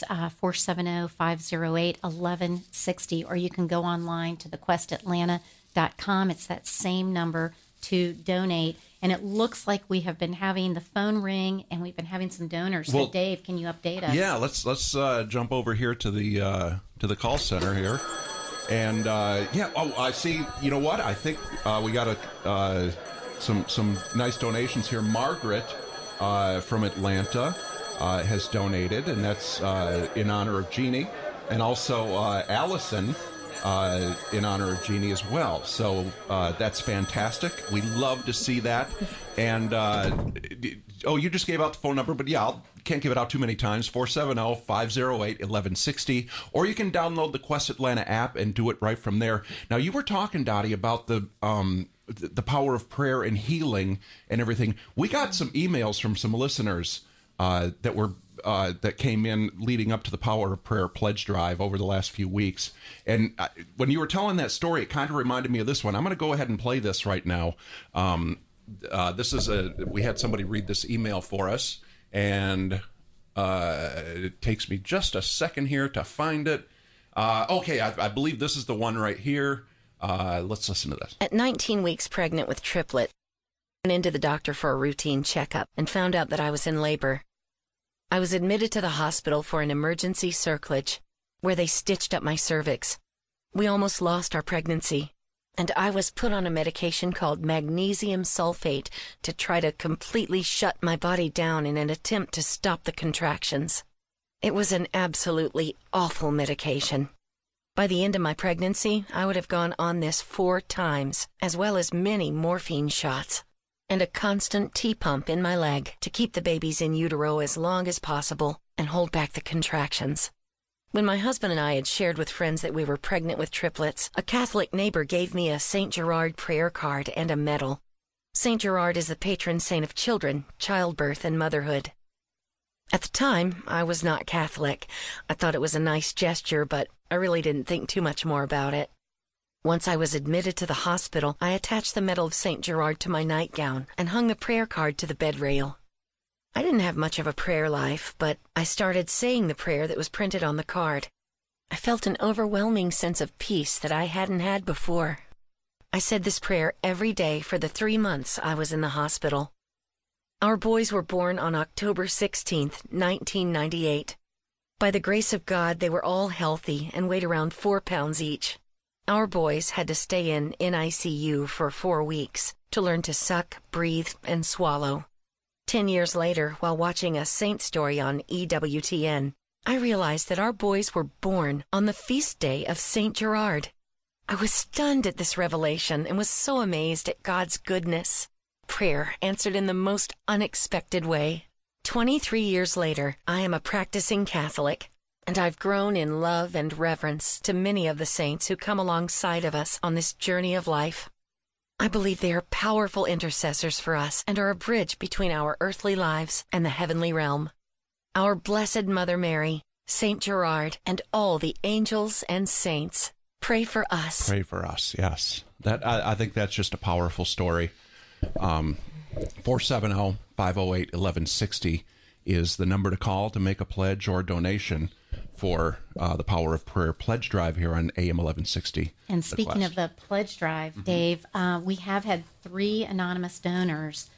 470-508-1160, or you can go online to thequestatlanta.com. It's that same number to donate. And it looks like we have been having the phone ring, and we've been having some donors. So, Dave, can you update us? Yeah, let's jump over here to the call center here, and I see. You know what? I think we got some nice donations here. Margaret from Atlanta has donated, and that's in honor of Jeannie, and also Allison. In honor of Jeannie as well. So that's fantastic. We love to see that. And, you just gave out the phone number, but yeah, can't give it out too many times. 470-508-1160. Or you can download the Quest Atlanta app and do it right from there. Now, you were talking, Dottie, about the power of prayer and healing and everything. We got some emails from some listeners that came in leading up to the Power of Prayer pledge drive over the last few weeks. And when you were telling that story, it kind of reminded me of this one. I'm going to go ahead and play this right now. We had somebody read this email for us, and it takes me just a second here to find it. Okay, I believe this is the one right here. Let's listen to this. At 19 weeks pregnant with triplet, I went into the doctor for a routine checkup and found out that I was in labor. I was admitted to the hospital for an emergency circlage, where they stitched up my cervix. We almost lost our pregnancy, and I was put on a medication called magnesium sulfate to try to completely shut my body down in an attempt to stop the contractions. It was an absolutely awful medication. By the end of my pregnancy, I would have gone on this 4 times, as well as many morphine shots, and a constant T-pump in my leg to keep the babies in utero as long as possible and hold back the contractions. When my husband and I had shared with friends that we were pregnant with triplets, a Catholic neighbor gave me a St. Gerard prayer card and a medal. St. Gerard is the patron saint of children, childbirth, and motherhood. At the time, I was not Catholic. I thought it was a nice gesture, but I really didn't think too much more about it. Once I was admitted to the hospital, I attached the medal of St. Gerard to my nightgown and hung the prayer card to the bed rail. I didn't have much of a prayer life, but I started saying the prayer that was printed on the card. I felt an overwhelming sense of peace that I hadn't had before. I said this prayer every day for the 3 months I was in the hospital. Our boys were born on October 16th, 1998. By the grace of God, they were all healthy and weighed around 4 pounds each. Our boys had to stay in NICU for 4 weeks to learn to suck, breathe, and swallow. 10 years later, while watching a saint story on EWTN, I realized that our boys were born on the feast day of St. Gerard. I was stunned at this revelation and was so amazed at God's goodness. Prayer answered in the most unexpected way. 23 years later, I am a practicing Catholic, and I've grown in love and reverence to many of the saints who come alongside of us on this journey of life. I believe they are powerful intercessors for us and are a bridge between our earthly lives and the heavenly realm. Our Blessed Mother Mary, Saint Gerard, and all the angels and saints, pray for us. Pray for us, yes. I think that's just a powerful story. 470-508-1160 is the number to call to make a pledge or donation for the Power of Prayer pledge drive here on AM 1160. And speaking of the pledge drive, Dave, we have had 3 anonymous donors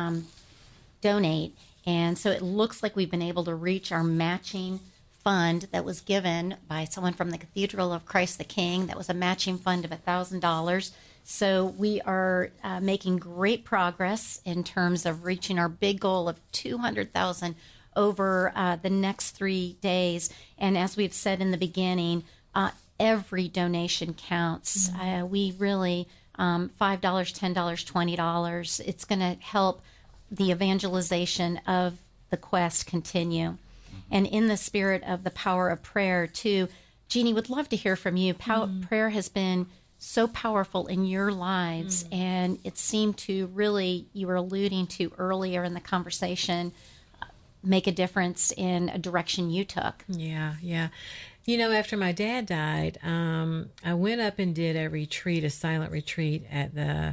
donate, and so it looks like we've been able to reach our matching fund that was given by someone from the Cathedral of Christ the King. That was a matching fund of $1,000. So we are making great progress in terms of reaching our big goal of $200,000 over the next 3 days. And as we've said in the beginning, every donation counts. We really, $5, $10, $20, it's going to help the evangelization of the quest continue. And in the spirit of the power of prayer, too, Jeannie, would love to hear from you. Prayer has been so powerful in your lives, and it seemed to really, you were alluding to earlier in the conversation, make a difference in a direction you took. Yeah. You know, after my dad died, I went up and did a retreat, a silent retreat at the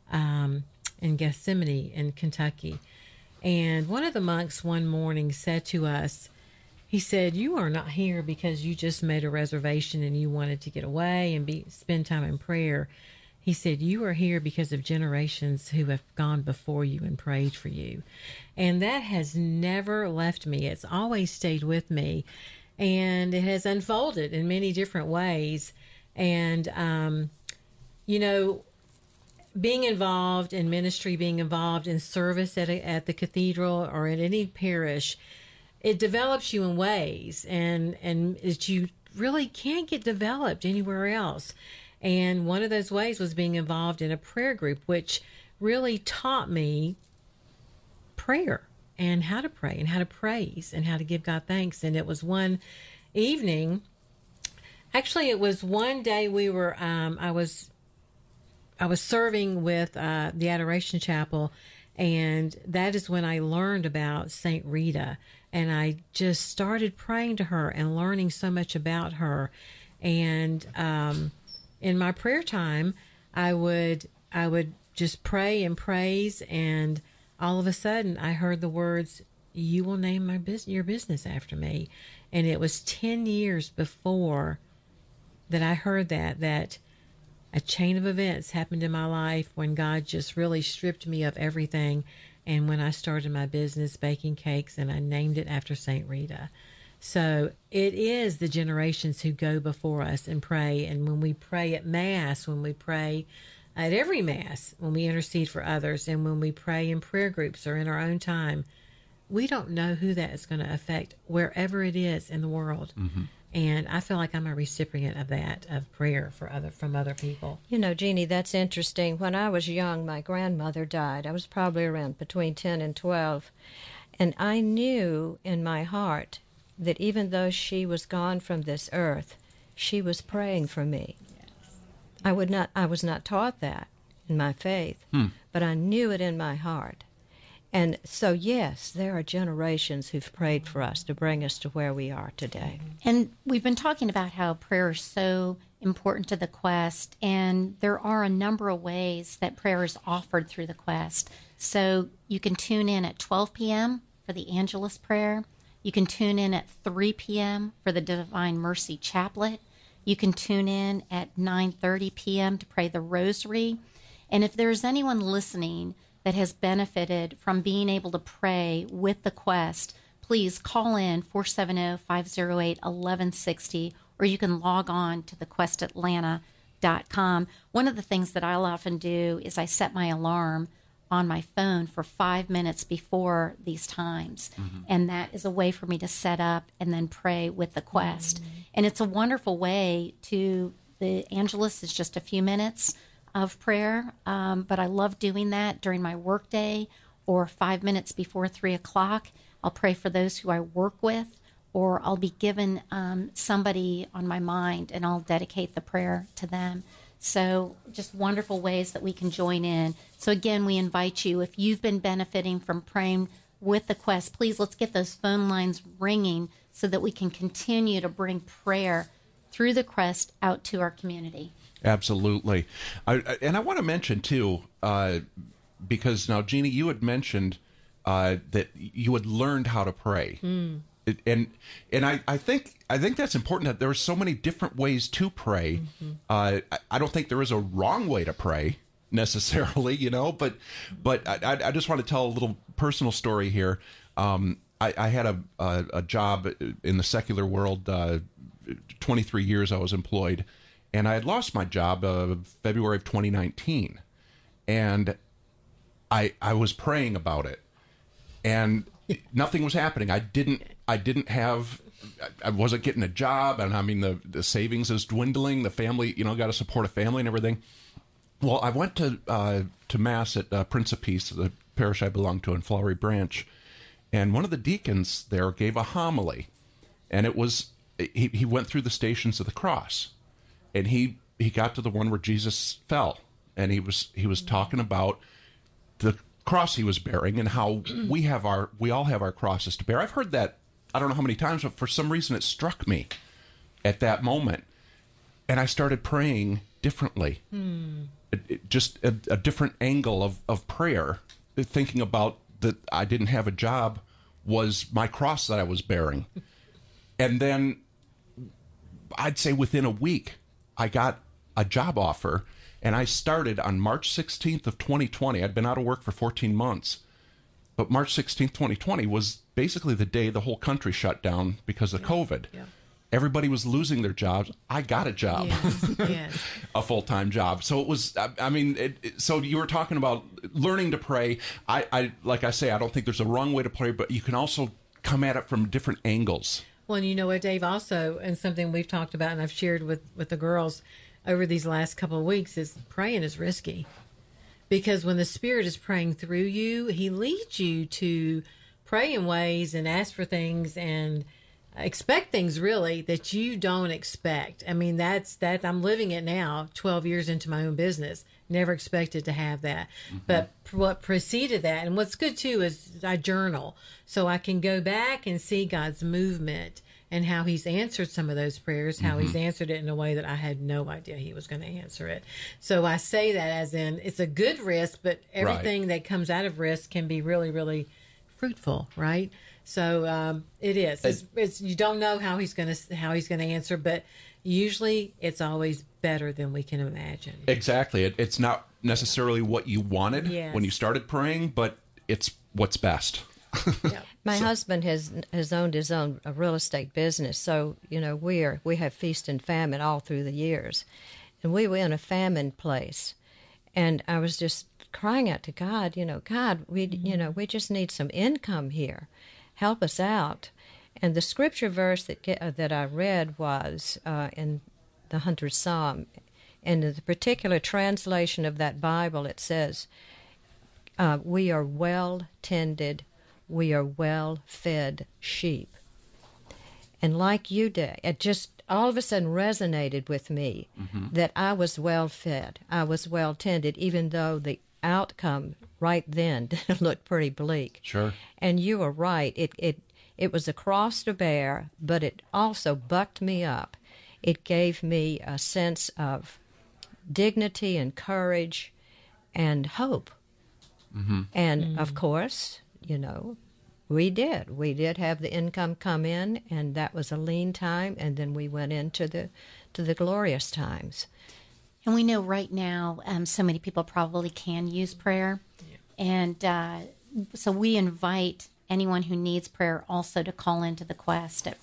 in Gethsemane in Kentucky. And one of the monks one morning said to us, he said, "You are not here because you just made a reservation and you wanted to get away and spend time in prayer." He said, "You are here because of generations who have gone before you and prayed for you." And that has never left me. It's always stayed with me. And it has unfolded in many different ways. And, you know, being involved in ministry, being involved in service at the cathedral or at any parish, it develops you in ways and that you really can't get developed anywhere else. And one of those ways was being involved in a prayer group, which really taught me prayer and how to pray and how to praise and how to give God thanks. And it was one evening, actually it was one day we were, I was serving with the Adoration Chapel, and that is when I learned about Saint Rita. And I just started praying to her and learning so much about her. And in my prayer time, I would just pray and praise, and all of a sudden I heard the words, "You will name your business after me." And it was 10 years before that I heard that a chain of events happened in my life when God just really stripped me of everything. And when I started my business baking cakes, and I named it after Saint Rita. So it is the generations who go before us and pray. And when we pray at Mass, when we pray at every Mass, when we intercede for others, and when we pray in prayer groups or in our own time, we don't know who that is going to affect wherever it is in the world. Mm-hmm. And I feel like I'm a recipient of that, of prayer from other people. You know, Jeannie, that's interesting. When I was young, my grandmother died. I was probably around between 10 and 12. And I knew in my heart that even though she was gone from this earth, she was praying for me. Yes. I was not taught that in my faith, but I knew it in my heart. And so, yes, there are generations who've prayed for us to bring us to where we are today. And we've been talking about how prayer is so important to the quest, and there are a number of ways that prayer is offered through the quest. So you can tune in at 12 p.m. for the Angelus prayer. You can tune in at 3 p.m. for the Divine Mercy Chaplet. You can tune in at 9:30 p.m. to pray the Rosary. And if there's anyone listening that has benefited from being able to pray with the quest, please call in 470-508-1160, or you can log on to thequestatlanta.com. One of the things that I'll often do is I set my alarm on my phone for 5 minutes before these times. And that is a way for me to set up and then pray with the quest. And it's a wonderful way to, the Angelus is just a few minutes of prayer, but I love doing that during my workday or 5 minutes before 3 o'clock. I'll pray for those who I work with, or I'll be given somebody on my mind, and I'll dedicate the prayer to them. So just wonderful ways that we can join in. So again, we invite you, if you've been benefiting from praying with the quest, please let's get those phone lines ringing so that we can continue to bring prayer through the quest out to our community. Absolutely. And I want to mention, too, because now, Jeannie, you had mentioned that you had learned how to pray. And I think that's important, that there are so many different ways to pray. I don't think there is a wrong way to pray necessarily, but I just want to tell a little personal story here. I had a job in the secular world. 23 years I was employed, and I had lost my job February of 2019, and I was praying about it, and nothing was happening. I wasn't getting a job, and I mean the savings is dwindling. The family, got to support a family and everything. Well, I went to Mass at Prince of Peace, the parish I belong to in Flowery Branch, and one of the deacons there gave a homily, and it was he went through the Stations of the Cross, and he got to the one where Jesus fell, and he was talking about the cross he was bearing and how we all have our crosses to bear. I've heard that I don't know how many times, but for some reason it struck me at that moment, and I started praying differently. Just a different angle of prayer, thinking about that I didn't have a job was my cross that I was bearing. And then I'd say within a week, I got a job offer, and I started on March 16th of 2020. I'd been out of work for 14 months, but March 16th, 2020 was basically the day the whole country shut down because of COVID. Yeah. Everybody was losing their jobs. I got a job, yes. A full-time job. So it was, so you were talking about learning to pray. I like I say, I don't think there's a wrong way to pray, but you can also come at it from different angles. Well, and you know what, Dave, also, and something we've talked about and I've shared with the girls over these last couple of weeks, is praying is risky. Because when the Spirit is praying through you, He leads you to pray in ways and ask for things and expect things really that you don't expect. I mean, that's I'm living it now, 12 years into my own business. Never expected to have that. But what preceded that, and what's good too, is I journal. So I can go back and see God's movement and how He's answered some of those prayers, how He's answered it in a way that I had no idea He was going to answer it. So I say that as in, it's a good risk, but everything that comes out of risk can be really, really fruitful, right? So it is. It's you don't know how he's going to answer, but usually it's always better than we can imagine. Exactly. It's not necessarily what you wanted when you started praying, but it's what's best. My husband has owned his own real estate business, so we have feast and famine all through the years, and we were in a famine place, and I was just crying out to God, God, we just need some income here. Help us out. And the scripture verse that I read was in the 100th Psalm. And in the particular translation of that Bible, it says, we are well-tended, we are well-fed sheep. And like you did, it just all of a sudden resonated with me that I was well-fed, I was well-tended, even though the outcome right then looked pretty bleak. Sure. And you were right. It was a cross to bear, but it also bucked me up. It gave me a sense of dignity and courage and hope. Mm-hmm. And of course, we did have the income come in, and that was a lean time, and then we went into the glorious times. And we know right now so many people probably can use prayer. And so we invite anyone who needs prayer also to call into the Quest at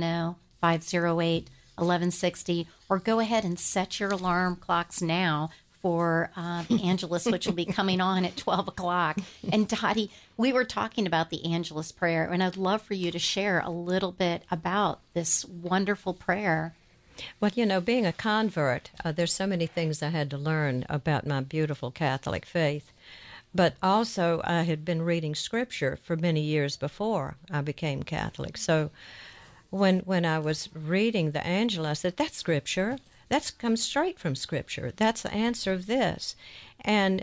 470-508-1160, or go ahead and set your alarm clocks now for the Angelus, which will be coming on at 12 o'clock. And Dottie, we were talking about the Angelus prayer, and I'd love for you to share a little bit about this wonderful prayer. Well, being a convert, there's so many things I had to learn about my beautiful Catholic faith. But also, I had been reading Scripture for many years before I became Catholic. So when I was reading the Angelus, I said, that's Scripture. That comes straight from Scripture. That's the answer of this. And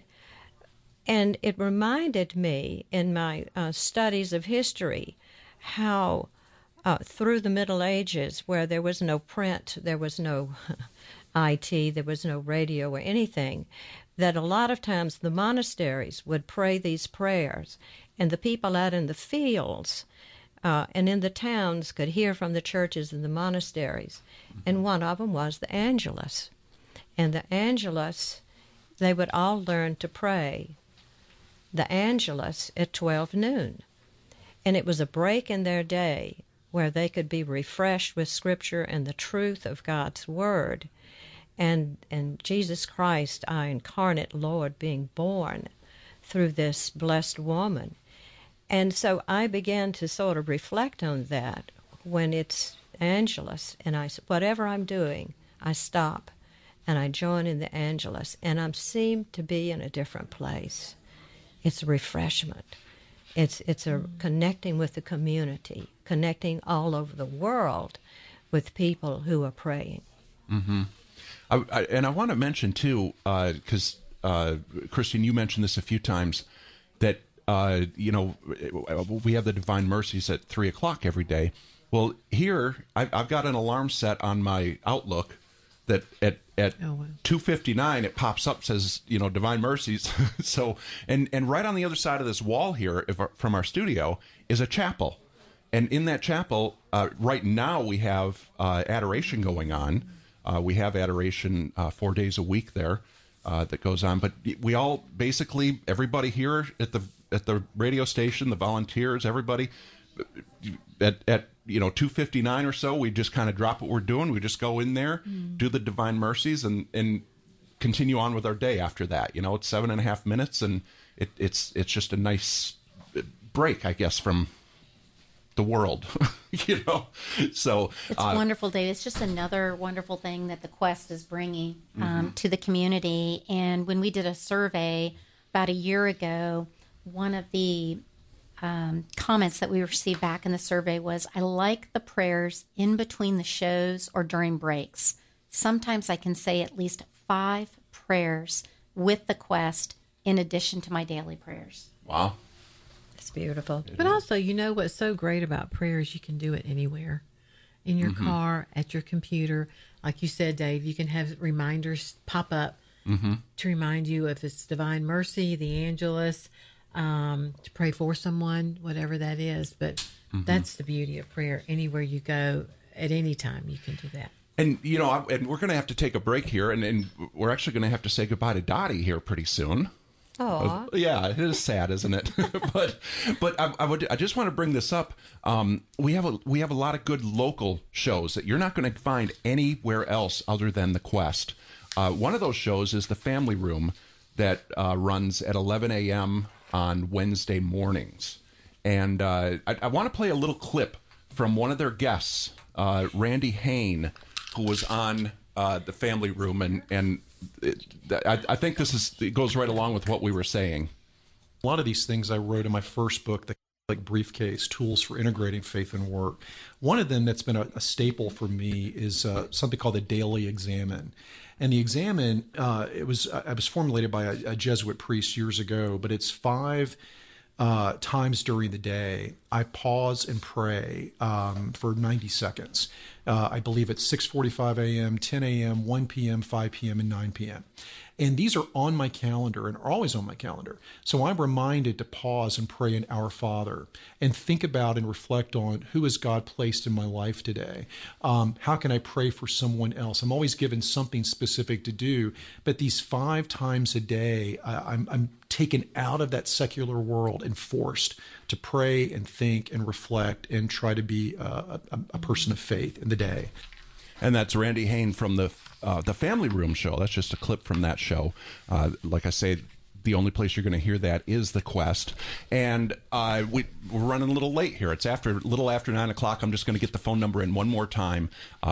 it reminded me in my studies of history how through the Middle Ages, where there was no print, there was no IT, there was no radio or anything, that a lot of times the monasteries would pray these prayers, and the people out in the fields and in the towns could hear from the churches and the monasteries. And one of them was the Angelus. And the Angelus, they would all learn to pray the Angelus at 12 noon. And it was a break in their day where they could be refreshed with Scripture and the truth of God's Word. And Jesus Christ, our incarnate Lord, being born through this blessed woman. And so I began to sort of reflect on that when it's Angelus. And I said, whatever I'm doing, I stop and I join in the Angelus. And I seem to be in a different place. It's a refreshment. It's a connecting with the community, connecting all over the world with people who are praying. Mm-hmm. And I want to mention, too, because, Christine, you mentioned this a few times, that, we have the Divine Mercies at 3 o'clock every day. Well, here, I've got an alarm set on my Outlook that at 2:59 it pops up, says, Divine Mercies. So, and right on the other side of this wall here from our studio is a chapel. And in that chapel, right now we have adoration going on. We have adoration 4 days a week there that goes on. But we all, basically, everybody here at the radio station, the volunteers, everybody, at 2:59 or so, we just kind of drop what we're doing. We just go in there, do the Divine Mercies, and continue on with our day after that. It's 7.5 minutes, and it's just a nice break, I guess, from the world, So it's wonderful, Dave. It's just another wonderful thing that the Quest is bringing to the community. And when we did a survey about a year ago, one of the comments that we received back in the survey was, I like the prayers in between the shows or during breaks. Sometimes I can say at least 5 prayers with the Quest in addition to my daily prayers. Wow. It's beautiful. But also, what's so great about prayer is you can do it anywhere. In your car, at your computer. Like you said, Dave, you can have reminders pop up to remind you if it's Divine Mercy, the Angelus, to pray for someone, whatever that is. But that's the beauty of prayer. Anywhere you go, at any time, you can do that. And, and we're going to have to take a break here, and we're actually going to have to say goodbye to Dottie here pretty soon. Oh, yeah, it is sad, isn't it? but I just want to bring this up. We have a lot of good local shows that you're not going to find anywhere else other than the Quest. One of those shows is the Family Room that runs at 11 a.m. on Wednesday mornings, and I want to play a little clip from one of their guests, Randy Hain, who was on the Family Room, and I think it goes right along with what we were saying. A lot of these things I wrote in my first book, like briefcase tools for integrating faith and work. One of them that's been a staple for me is something called the Daily Examen. And the Examen, it was formulated by a Jesuit priest years ago, but it's 5 times during the day. I pause and pray for 90 seconds. I believe it's 6:45 a.m., 10 a.m., 1 p.m., 5 p.m., and 9 p.m. And these are on my calendar and are always on my calendar. So I'm reminded to pause and pray an Our Father and think about and reflect on who has God placed in my life today. How can I pray for someone else? I'm always given something specific to do, but these 5 times a day, I'm taken out of that secular world and forced to pray and think and reflect and try to be a person of faith in the day. And that's Randy Hain from the Family Room show. That's just a clip from that show. Like I say, the only place you're going to hear that is the Quest. And we're running a little late here. It's a little after 9 o'clock. I'm just going to get the phone number in one more time,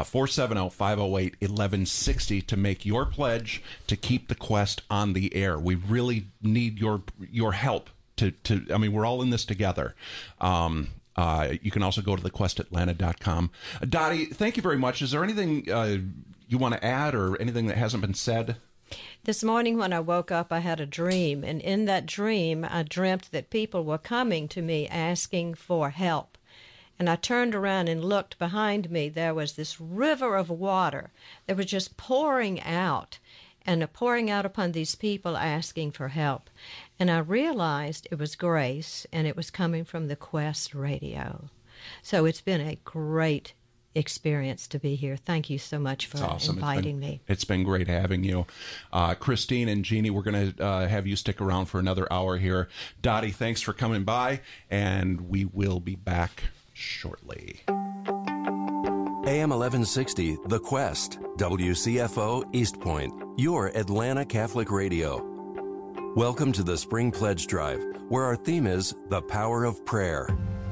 470-508-1160, to make your pledge to keep the Quest on the air. We really need your help to I mean, we're all in this together. You can also go to thequestatlanta.com. Dottie, thank you very much. Is there anything you want to add or anything that hasn't been said? This morning when I woke up, I had a dream, and in that dream, I dreamt that people were coming to me asking for help. And I turned around and looked behind me. There was this river of water that was just pouring out upon these people asking for help. And I realized it was grace, and it was coming from the Quest Radio. So it's been a great experience to be here. Thank you so much for inviting me. It's been great having you. Christine and Jeannie, we're going to have you stick around for another hour here. Dottie, thanks for coming by, and we will be back shortly. AM 1160, The Quest, WCFO, East Point, your Atlanta Catholic Radio. Welcome to the Spring Pledge Drive, where our theme is the power of prayer.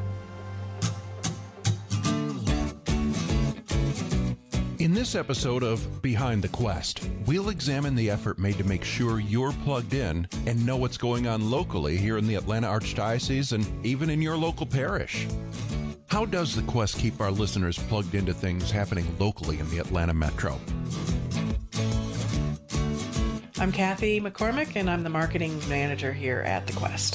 In this episode of Behind the Quest, we'll examine the effort made to make sure you're plugged in and know what's going on locally here in the Atlanta Archdiocese and even in your local parish. How does the Quest keep our listeners plugged into things happening locally in the Atlanta metro? I'm Kathy McCormick, and I'm the marketing manager here at the Quest.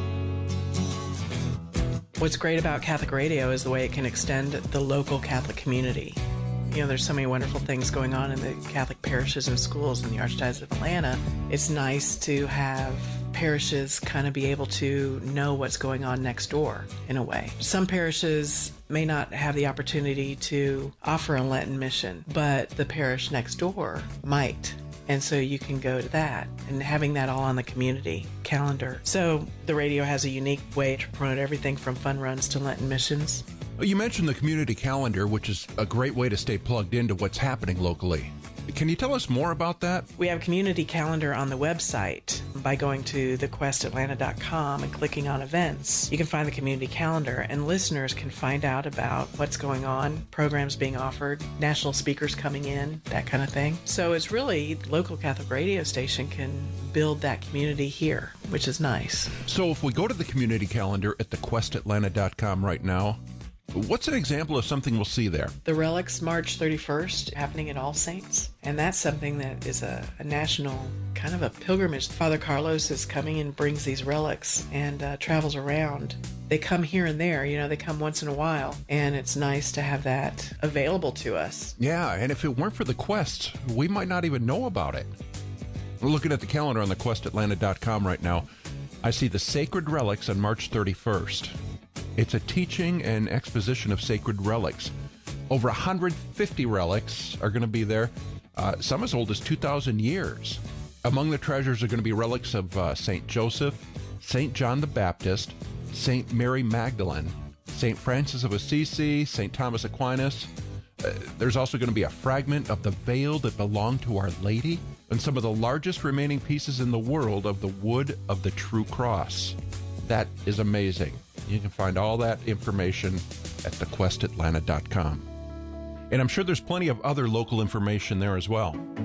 What's great about Catholic Radio is the way it can extend the local Catholic community. You know, there's so many wonderful things going on in the Catholic parishes and schools in the Archdiocese of Atlanta. It's nice to have parishes kind of be able to know what's going on next door in a way. Some parishes may not have the opportunity to offer a Lenten mission, but the parish next door might. And so you can go to that, and having that all on the community calendar. So the radio has a unique way to promote everything from fun runs to Lenten missions. You mentioned the community calendar, which is a great way to stay plugged into what's happening locally. Can you tell us more about that? We have a community calendar on the website. By going to thequestatlanta.com and clicking on events, you can find the community calendar, and listeners can find out about what's going on, programs being offered, national speakers coming in, that kind of thing. So it's really local Catholic radio station can build that community here, which is nice. So if we go to the community calendar at thequestatlanta.com right now, what's an example of something we'll see there? The Relics, March 31st, happening at All Saints. And that's something that is a national kind of a pilgrimage. Father Carlos is coming and brings these relics and travels around. They come here and there, you know, they come once in a while. And it's nice to have that available to us. Yeah, and if it weren't for the Quest, we might not even know about it. We're looking at the calendar on thequestatlanta.com right now. I see the Sacred Relics on March 31st. It's a teaching and exposition of sacred relics. Over 150 relics are going to be there, some as old as 2,000 years. Among the treasures are going to be relics of St. Joseph, St. John the Baptist, St. Mary Magdalene, St. Francis of Assisi, St. Thomas Aquinas. There's also going to be a fragment of the veil that belonged to Our Lady, and some of the largest remaining pieces in the world of the wood of the true cross. That is amazing. You can find all that information at thequestatlanta.com. And I'm sure there's plenty of other local information there as well.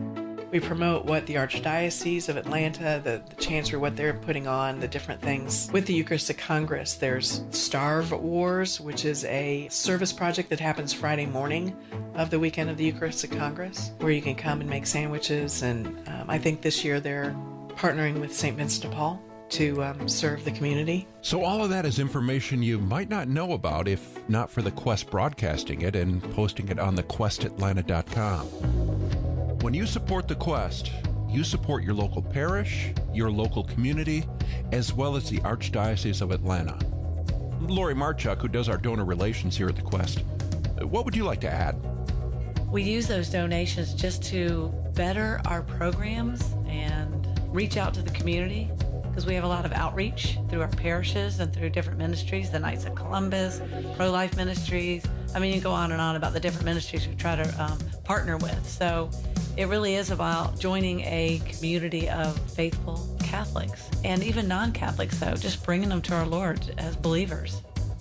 We promote what the Archdiocese of Atlanta, the Chancery, what they're putting on, the different things. With the Eucharistic Congress, there's Starve Wars, which is a service project that happens Friday morning of the weekend of the Eucharistic Congress, where you can come and make sandwiches. And I think this year they're partnering with St. Vincent de Paul to serve the community. So all of that is information you might not know about if not for the Quest broadcasting it and posting it on thequestatlanta.com. When you support the Quest, you support your local parish, your local community, as well as the Archdiocese of Atlanta. Lori Marchuk, who does our donor relations here at the Quest, what would you like to add? We use those donations just to better our programs and reach out to the community, because we have a lot of outreach through our parishes and through different ministries, the Knights of Columbus, Pro-Life Ministries. I mean, you go on and on about the different ministries we try to partner with. So it really is about joining a community of faithful Catholics and even non-Catholics, though, just bringing them to our Lord as believers.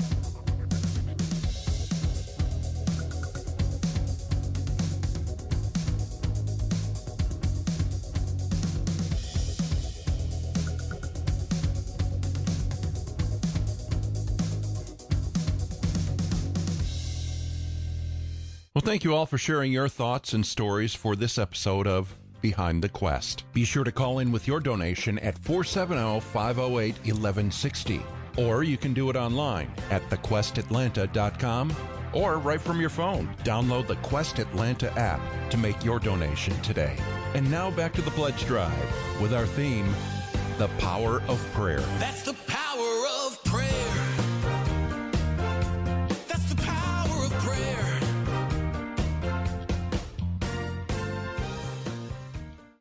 Well, thank you all for sharing your thoughts and stories for this episode of Behind the Quest. Be sure to call in with your donation at 470-508-1160. Or you can do it online at thequestatlanta.com or right from your phone. Download the Quest Atlanta app to make your donation today. And now back to the pledge drive with our theme, The Power of Prayer. That's the